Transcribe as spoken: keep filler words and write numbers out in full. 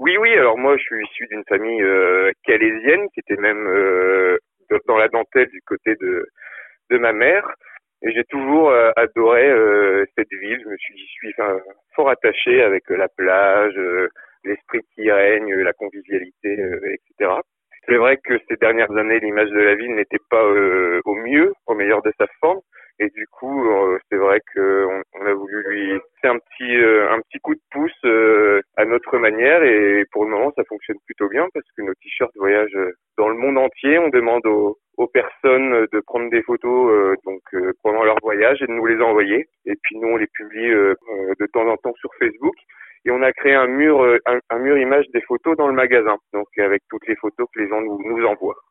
Oui, oui, alors moi je suis issu d'une famille euh, calaisienne qui était même euh, de- dans la dentelle du côté de, de ma mère. Et j'ai toujours euh, adoré euh, cette ville. Je me suis, j'y suis enfin, fort attaché avec euh, la plage, euh, l'esprit qui y règne, la convivialité, euh, et cetera. C'est vrai que ces dernières années, l'image de la ville n'était pas euh, au mieux, au meilleur de sa forme. Et du coup, euh, c'est vrai qu'on on a voulu lui faire un petit euh, un petit coup de pouce euh, à notre manière. Et pour le moment, ça fonctionne plutôt bien parce que nos t-shirts voyagent dans le monde entier. On demande aux, aux personnes de prendre des photos euh, donc euh, pendant leur voyage et de nous les envoyer. Et puis nous, on les publie euh, euh, de temps en temps sur Facebook. Et on a créé un mur, euh, un, un mur image des photos dans le magasin, donc avec toutes les photos que les gens nous, nous envoient.